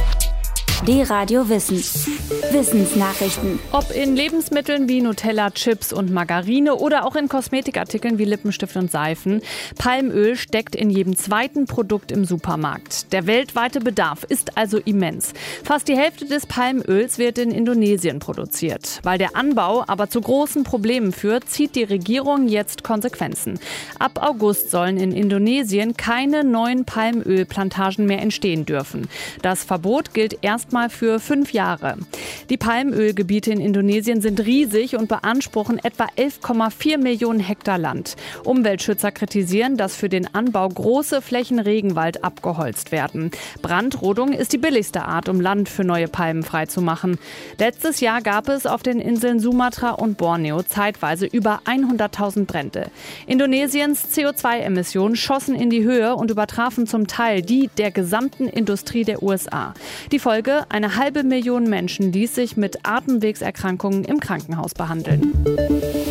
D-Radio Wissen. Wissensnachrichten. Ob in Lebensmitteln wie Nutella, Chips und Margarine oder auch in Kosmetikartikeln wie Lippenstift und Seifen, Palmöl steckt in jedem zweiten Produkt im Supermarkt. Der weltweite Bedarf ist also immens. Fast die Hälfte des Palmöls wird in Indonesien produziert. Weil der Anbau aber zu großen Problemen führt, zieht die Regierung jetzt Konsequenzen. Ab August sollen in Indonesien keine neuen Palmölplantagen mehr entstehen dürfen. Das Verbot gilt erstmal für fünf Jahre. Die Palmölgebiete in Indonesien sind riesig und beanspruchen etwa elf Komma vier Millionen Hektar Land. Umweltschützer kritisieren, dass für den Anbau große Flächen Regenwald abgeholzt werden. Brandrodung ist die billigste Art, um Land für neue Palmen freizumachen. Letztes Jahr gab es auf den Inseln Sumatra und Borneo zeitweise über hunderttausend Brände. Indonesiens C O zwei Emissionen schossen in die Höhe und übertrafen zum Teil die der gesamten Industrie der U S A. Die Folge: eine halbe Million Menschen ließ sich mit Atemwegserkrankungen im Krankenhaus behandeln.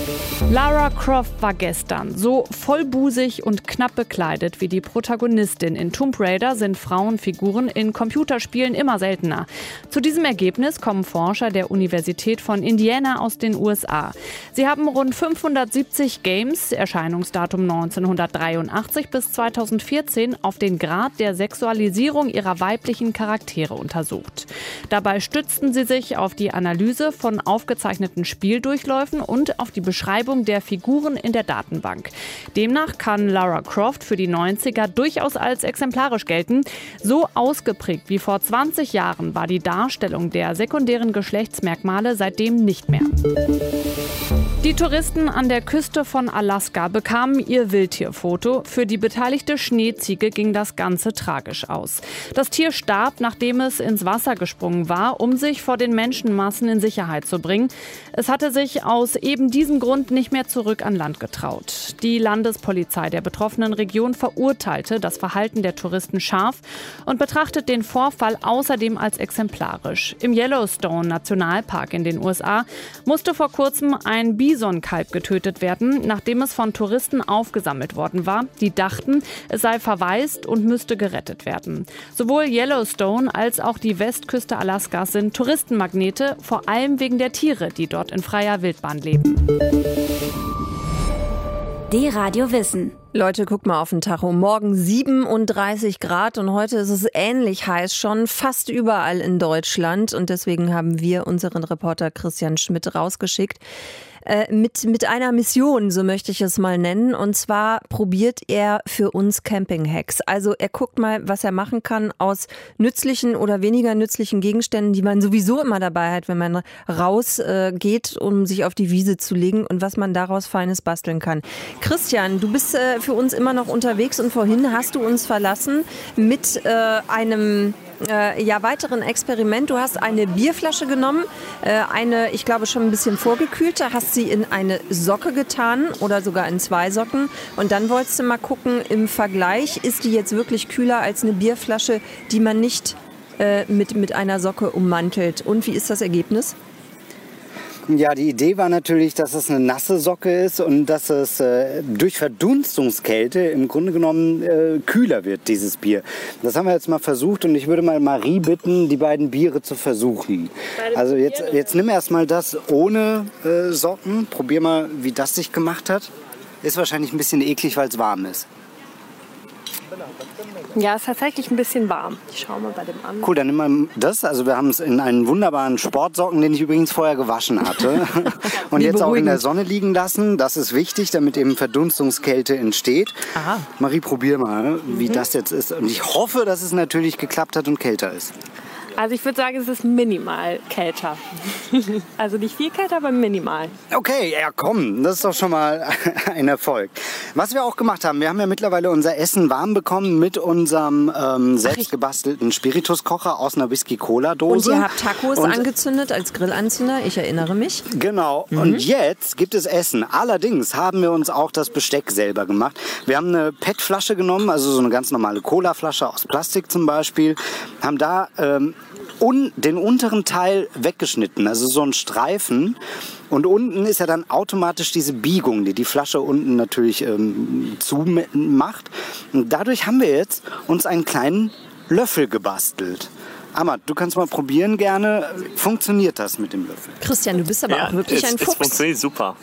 Lara Croft war gestern so vollbusig und knapp bekleidet wie die Protagonistin in Tomb Raider sind Frauenfiguren in Computerspielen immer seltener. Zu diesem Ergebnis kommen Forscher der Universität von Indiana aus den U S A. Sie haben rund fünfhundertsiebzig Games, Erscheinungsdatum neunzehnhundertdreiundachtzig bis zweitausendvierzehn, auf den Grad der Sexualisierung ihrer weiblichen Charaktere untersucht. Dabei stützten sie sich auf die Analyse von aufgezeichneten Spieldurchläufen und auf die Beschreibung der Figuren in der Datenbank. Demnach kann Lara Croft für die neunziger durchaus als exemplarisch gelten. So ausgeprägt wie vor zwanzig Jahren war die Darstellung der sekundären Geschlechtsmerkmale seitdem nicht mehr. Die Touristen an der Küste von Alaska bekamen ihr Wildtierfoto. Für die beteiligte Schneeziege ging das Ganze tragisch aus. Das Tier starb, nachdem es ins Wasser gesprungen war, um sich vor den Menschenmassen in Sicherheit zu bringen. Es hatte sich aus eben diesem Grund nicht mehr zurück an Land getraut. Die Landespolizei der betroffenen Region verurteilte das Verhalten der Touristen scharf und betrachtet den Vorfall außerdem als exemplarisch. Im Yellowstone-Nationalpark in den U S A musste vor kurzem ein Bisonkalb getötet werden, nachdem es von Touristen aufgesammelt worden war. Die dachten, es sei verwaist und müsste gerettet werden. Sowohl Yellowstone als auch die Westküste Alaskas sind Touristenmagnete, vor allem wegen der Tiere, die dort in freier Wildbahn leben. D-Radio Wissen. Leute, guckt mal auf den Tacho. Morgen siebenunddreißig Grad und heute ist es ähnlich heiß schon, fast überall in Deutschland. Und deswegen haben wir unseren Reporter Christian Schmidt rausgeschickt. Äh, mit, mit einer Mission, so möchte ich es mal nennen. Und zwar probiert er für uns Camping-Hacks. Also er guckt mal, was er machen kann aus nützlichen oder weniger nützlichen Gegenständen, die man sowieso immer dabei hat, wenn man rausgeht, äh, um sich auf die Wiese zu legen und was man daraus Feines basteln kann. Christian, du bist äh, für uns immer noch unterwegs und vorhin hast du uns verlassen mit äh, einem Äh, ja, weiteren Experiment. Du hast eine Bierflasche genommen, äh, eine, ich glaube schon ein bisschen vorgekühlte, hast sie in eine Socke getan oder sogar in zwei Socken und dann wolltest du mal gucken, im Vergleich, ist die jetzt wirklich kühler als eine Bierflasche, die man nicht äh, mit, mit einer Socke ummantelt. Und wie ist das Ergebnis? Ja, die Idee war natürlich, dass es eine nasse Socke ist und dass es äh, durch Verdunstungskälte im Grunde genommen äh, kühler wird, dieses Bier. Das haben wir jetzt mal versucht und ich würde mal Marie bitten, die beiden Biere zu versuchen. Also jetzt, jetzt nimm erst mal das ohne äh, Socken. Probier mal, wie das sich gemacht hat. Ist wahrscheinlich ein bisschen eklig, weil es warm ist. Ja, ist tatsächlich ein bisschen warm. Ich schaue mal bei dem an. Cool, dann nimm mal das. Also wir haben es in einen wunderbaren Sportsocken, den ich übrigens vorher gewaschen hatte. Und jetzt auch in der Sonne liegen lassen. Das ist wichtig, damit eben Verdunstungskälte entsteht. Aha. Marie, probier mal, wie Mhm. das jetzt ist. Und ich hoffe, dass es natürlich geklappt hat und kälter ist. Also ich würde sagen, es ist minimal kälter. Also nicht viel kälter, aber minimal. Okay, ja komm, das ist doch schon mal ein Erfolg. Was wir auch gemacht haben, wir haben ja mittlerweile unser Essen warm bekommen mit unserem ähm, selbstgebastelten Spirituskocher aus einer Whisky-Cola-Dose. Und ihr habt Tacos Und angezündet als Grillanzünder, ich erinnere mich. Genau, Mhm. und jetzt gibt es Essen. Allerdings haben wir uns auch das Besteck selber gemacht. Wir haben eine P E T-Flasche genommen, also so eine ganz normale Cola-Flasche aus Plastik zum Beispiel, haben da ähm, un den unteren Teil weggeschnitten, also so ein Streifen. Und unten ist ja dann automatisch diese Biegung, die die Flasche unten natürlich ähm, zumacht. Und dadurch haben wir jetzt uns einen kleinen Löffel gebastelt. Amat, du kannst mal probieren gerne. Funktioniert das mit dem Löffel? Christian, du bist aber ja, auch wirklich es, ein es Fuchs. funktioniert super.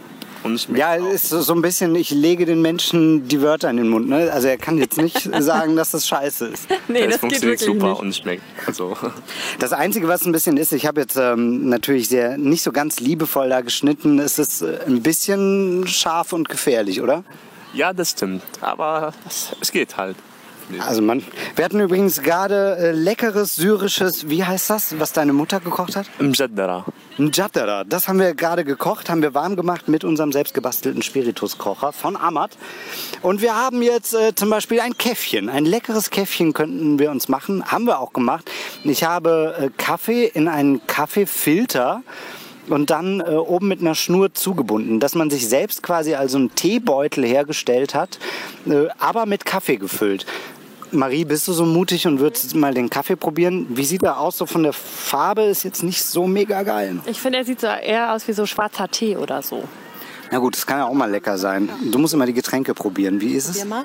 Und ja, es ist so, so ein bisschen, ich lege den Menschen die Wörter in den Mund. Ne? Also er kann jetzt nicht sagen, dass das scheiße ist. Nee, das, das funktioniert super nicht. Und schmeckt. Also. Das Einzige, was ein bisschen ist, ich habe jetzt ähm, natürlich sehr nicht so ganz liebevoll da geschnitten, es ist äh, ein bisschen scharf und gefährlich, oder? Ja, das stimmt. Aber es, es geht halt. Also man, wir hatten übrigens gerade äh, leckeres syrisches, wie heißt das, was deine Mutter gekocht hat? Mjaddara. Mjaddara, das haben wir gerade gekocht, haben wir warm gemacht mit unserem selbstgebastelten Spirituskocher von Amat. Und wir haben jetzt äh, zum Beispiel ein Käffchen, ein leckeres Käffchen könnten wir uns machen, haben wir auch gemacht. Ich habe äh, Kaffee in einen Kaffeefilter und dann äh, oben mit einer Schnur zugebunden, dass man sich selbst quasi also einen Teebeutel hergestellt hat, äh, aber mit Kaffee gefüllt. Marie, bist du so mutig und würdest mal den Kaffee probieren? Wie sieht er aus? So von der Farbe ist jetzt nicht so mega geil. Ich finde, er sieht so eher aus wie so schwarzer Tee oder so. Na gut, das kann ja auch mal lecker sein. Du musst immer die Getränke probieren. Wie ist es? Mal.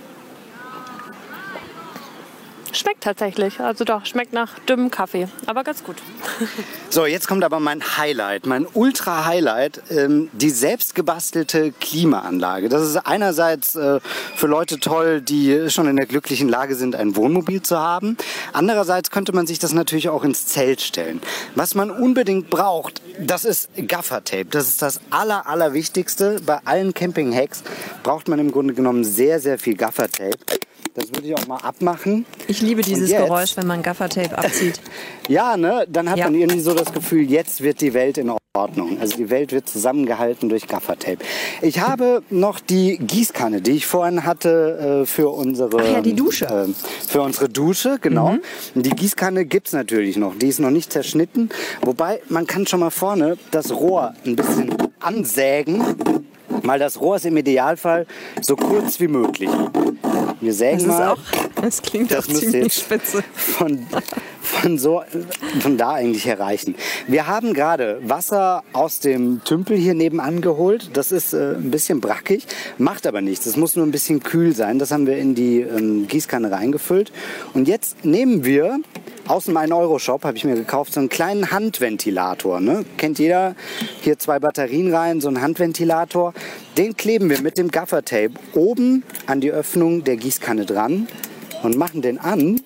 Schmeckt tatsächlich. Also doch, schmeckt nach dünnem Kaffee. Aber ganz gut. So, jetzt kommt aber mein Highlight, mein Ultra-Highlight, ähm, die selbstgebastelte Klimaanlage. Das ist einerseits äh, für Leute toll, die schon in der glücklichen Lage sind, ein Wohnmobil zu haben. Andererseits könnte man sich das natürlich auch ins Zelt stellen. Was man unbedingt braucht, das ist Gaffertape. Das ist das aller, allerwichtigste. Bei allen Camping-Hacks braucht man im Grunde genommen sehr, sehr viel Gaffertape. Das würde ich auch mal abmachen. Ich liebe dieses jetzt, Geräusch, wenn man Gaffertape abzieht. Ja, ne? Dann hat ja. man irgendwie so das Gefühl, jetzt wird die Welt in Ordnung. Also die Welt wird zusammengehalten durch Gaffertape. Ich habe noch die Gießkanne, die ich vorhin hatte äh, für unsere... Ach ja, die Dusche. Äh, für unsere Dusche, genau. Mhm. Die Gießkanne gibt's natürlich noch. Die ist noch nicht zerschnitten. Wobei, man kann schon mal vorne das Rohr ein bisschen ansägen. Mal das Rohr ist im Idealfall so kurz wie möglich. Wir sägen das mal. Ist auch, das klingt das auch ziemlich spitze. Von, von, so, von da eigentlich her reichen. Wir haben gerade Wasser aus dem Tümpel hier nebenan geholt. Das ist äh, ein bisschen brackig, macht aber nichts. Es muss nur ein bisschen kühl sein. Das haben wir in die ähm, Gießkanne reingefüllt. Und jetzt nehmen wir aus dem ein Euro Shop, habe ich mir gekauft, so einen kleinen Handventilator. Ne? Kennt jeder? Hier zwei Batterien rein, so ein Handventilator. Den kleben wir mit dem Gaffertape oben an die Öffnung der Gießkanne dran und machen den an.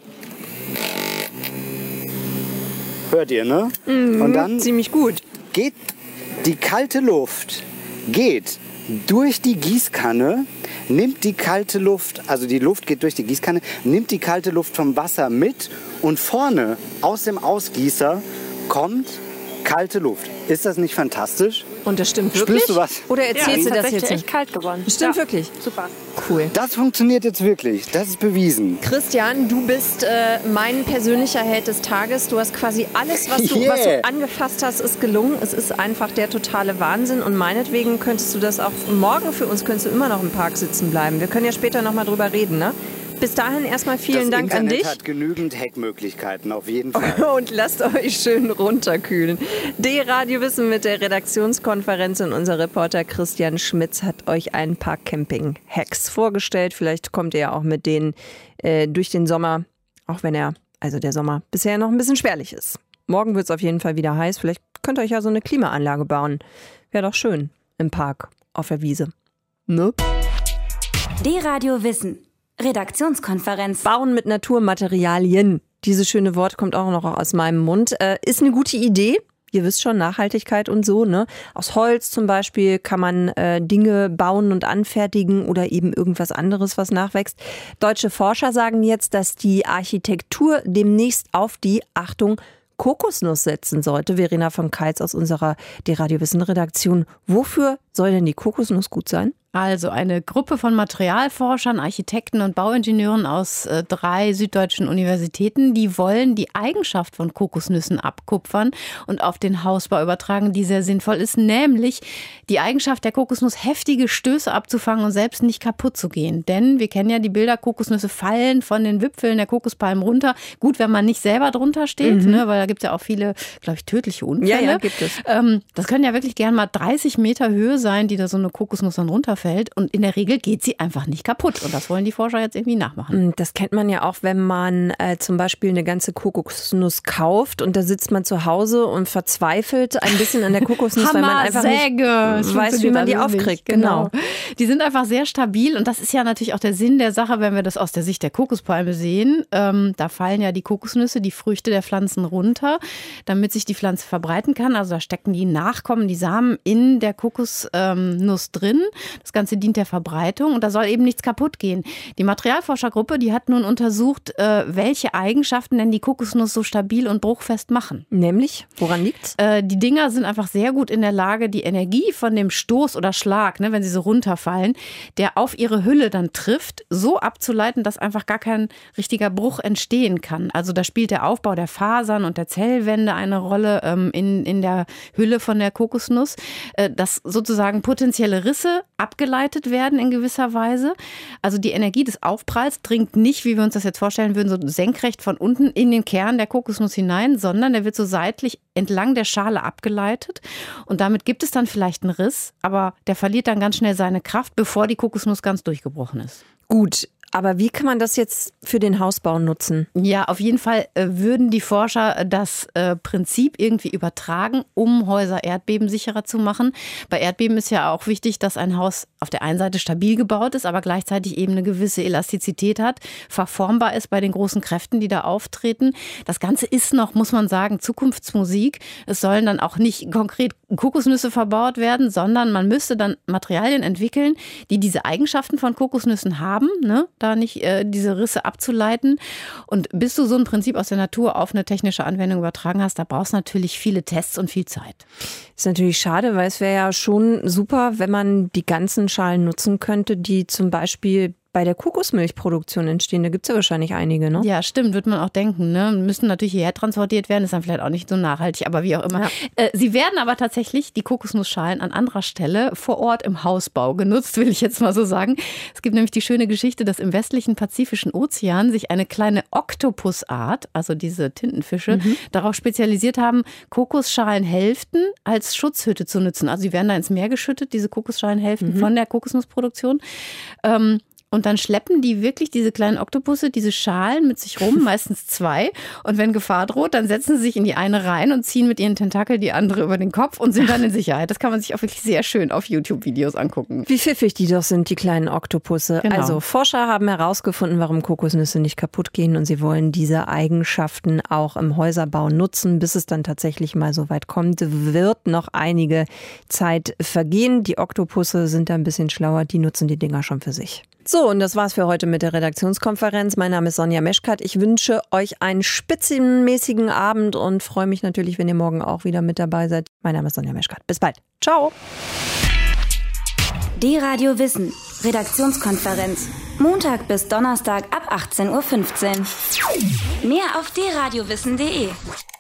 Hört ihr, ne? Mhm, und dann ziemlich gut. Geht die kalte Luft geht durch die Gießkanne, nimmt die kalte Luft, also die Luft geht durch die Gießkanne, nimmt die kalte Luft vom Wasser mit und vorne aus dem Ausgießer kommt kalte Luft. Ist das nicht fantastisch? Und das stimmt wirklich? Spürst du was? Oder erzählst ja, du das jetzt? echt kalt geworden. Stimmt ja. wirklich? Super. Cool. Das funktioniert jetzt wirklich. Das ist bewiesen. Christian, du bist äh, mein persönlicher Held des Tages. Du hast quasi alles, was du, Yeah. was du angefasst hast, ist gelungen. Es ist einfach der totale Wahnsinn. Und meinetwegen könntest du das auch morgen für uns, könntest du immer noch im Park sitzen bleiben. Wir können ja später noch mal drüber reden, ne? Bis dahin erstmal vielen das Dank Internet an dich. hat genügend Hackmöglichkeiten, auf jeden Fall. Und lasst euch schön runterkühlen. D-Radio Wissen mit der Redaktionskonferenz und unser Reporter Christian Schmitz hat euch ein paar Camping-Hacks vorgestellt. Vielleicht kommt ihr ja auch mit denen äh, durch den Sommer, auch wenn er, also der Sommer, bisher noch ein bisschen spärlich ist. Morgen wird es auf jeden Fall wieder heiß. Vielleicht könnt ihr euch ja so eine Klimaanlage bauen. Wäre doch schön im Park, auf der Wiese. Ne? D-Radio Wissen. Redaktionskonferenz. Bauen mit Naturmaterialien. Dieses schöne Wort kommt auch noch aus meinem Mund. Äh, ist eine gute Idee. Ihr wisst schon, Nachhaltigkeit und so, ne? Aus Holz zum Beispiel kann man äh, Dinge bauen und anfertigen oder eben irgendwas anderes, was nachwächst. Deutsche Forscher sagen jetzt, dass die Architektur demnächst auf die, Achtung, Kokosnuss setzen sollte. Verena von Keitz aus unserer D-Radio Wissen Redaktion. Wofür soll denn die Kokosnuss gut sein? Also eine Gruppe von Materialforschern, Architekten und Bauingenieuren aus äh, drei süddeutschen Universitäten, die wollen die Eigenschaft von Kokosnüssen abkupfern und auf den Hausbau übertragen, die sehr sinnvoll ist, nämlich die Eigenschaft der Kokosnuss, heftige Stöße abzufangen und selbst nicht kaputt zu gehen. Denn wir kennen ja die Bilder, Kokosnüsse fallen von den Wipfeln der Kokospalmen runter. Gut, wenn man nicht selber drunter steht, mhm. ne, weil da gibt es ja auch viele, glaube ich, tödliche Unfälle. Ja, ja, gibt es. Ähm, das können ja wirklich gern mal dreißig Meter Höhe sein, die da so eine Kokosnuss dann runterfällt. Und in der Regel geht sie einfach nicht kaputt. Und das wollen die Forscher jetzt irgendwie nachmachen. Das kennt man ja auch, wenn man äh, zum Beispiel eine ganze Kokosnuss kauft und da sitzt man zu Hause und verzweifelt ein bisschen an der Kokosnuss, weil man einfach Säge. nicht weiß, wie man die aufkriegt. Genau. genau. Die sind einfach sehr stabil und das ist ja natürlich auch der Sinn der Sache, wenn wir das aus der Sicht der Kokospalme sehen. Ähm, da fallen ja die Kokosnüsse, die Früchte der Pflanzen runter, damit sich die Pflanze verbreiten kann. Also da stecken die Nachkommen, die Samen in der Kokosnuss ähm, drin. Das Ganze dient der Verbreitung und da soll eben nichts kaputt gehen. Die Materialforschergruppe, die hat nun untersucht, äh, welche Eigenschaften denn die Kokosnuss so stabil und bruchfest machen. Nämlich? Woran liegt's? Äh, die Dinger sind einfach sehr gut in der Lage, die Energie von dem Stoß oder Schlag, ne, wenn sie so runterfallen, der auf ihre Hülle dann trifft, so abzuleiten, dass einfach gar kein richtiger Bruch entstehen kann. Also da spielt der Aufbau der Fasern und der Zellwände eine Rolle ähm, in, in der Hülle von der Kokosnuss, äh, dass sozusagen potenzielle Risse abge abgeleitet werden in gewisser Weise. Also die Energie des Aufpralls dringt nicht, wie wir uns das jetzt vorstellen würden, so senkrecht von unten in den Kern der Kokosnuss hinein, sondern der wird so seitlich entlang der Schale abgeleitet. Und damit gibt es dann vielleicht einen Riss, aber der verliert dann ganz schnell seine Kraft, bevor die Kokosnuss ganz durchgebrochen ist. Gut. Aber wie kann man das jetzt für den Hausbau nutzen? Ja, auf jeden Fall äh, würden die Forscher das äh, Prinzip irgendwie übertragen, um Häuser erdbebensicherer zu machen. Bei Erdbeben ist ja auch wichtig, dass ein Haus auf der einen Seite stabil gebaut ist, aber gleichzeitig eben eine gewisse Elastizität hat, verformbar ist bei den großen Kräften, die da auftreten. Das Ganze ist noch, muss man sagen, Zukunftsmusik. Es sollen dann auch nicht konkret Kokosnüsse verbaut werden, sondern man müsste dann Materialien entwickeln, die diese Eigenschaften von Kokosnüssen haben, ne? Da nicht äh, diese Risse abzuleiten. Und bis du so ein Prinzip aus der Natur auf eine technische Anwendung übertragen hast, da brauchst du natürlich viele Tests und viel Zeit. Ist natürlich schade, weil es wäre ja schon super, wenn man die ganzen Schalen nutzen könnte, die zum Beispiel bei der Kokosmilchproduktion entstehen. Da gibt es ja wahrscheinlich einige, ne? Ja, stimmt, wird man auch denken. Ne? Müssen natürlich hierher transportiert werden, ist dann vielleicht auch nicht so nachhaltig, aber wie auch immer. Ja. Äh, sie werden aber tatsächlich, die Kokosnussschalen, an anderer Stelle vor Ort im Hausbau genutzt, will ich jetzt mal so sagen. Es gibt nämlich die schöne Geschichte, dass im westlichen Pazifischen Ozean sich eine kleine Oktopusart, also diese Tintenfische, mhm. darauf spezialisiert haben, Kokosschalenhälften als Schutzhütte zu nutzen. Also sie werden da ins Meer geschüttet, diese Kokosschalenhälften mhm. von der Kokosnussproduktion. Ähm, Und dann schleppen die wirklich, diese kleinen Oktopusse, diese Schalen mit sich rum, meistens zwei. Und wenn Gefahr droht, dann setzen sie sich in die eine rein und ziehen mit ihren Tentakeln die andere über den Kopf und sind dann in Sicherheit. Das kann man sich auch wirklich sehr schön auf YouTube-Videos angucken. Wie pfiffig die doch sind, die kleinen Oktopusse. Genau. Also Forscher haben herausgefunden, warum Kokosnüsse nicht kaputt gehen. Und sie wollen diese Eigenschaften auch im Häuserbau nutzen, bis es dann tatsächlich mal so weit kommt. Wird noch einige Zeit vergehen. Die Oktopusse sind da ein bisschen schlauer. Die nutzen die Dinger schon für sich. So, und das war's für heute mit der Redaktionskonferenz. Mein Name ist Sonja Meschkat. Ich wünsche euch einen spitzenmäßigen Abend und freue mich natürlich, wenn ihr morgen auch wieder mit dabei seid. Mein Name ist Sonja Meschkat. Bis bald. Ciao. D-Radio Wissen. Redaktionskonferenz. Montag bis Donnerstag ab achtzehn Uhr fünfzehn. Mehr auf d radio wissen punkt de.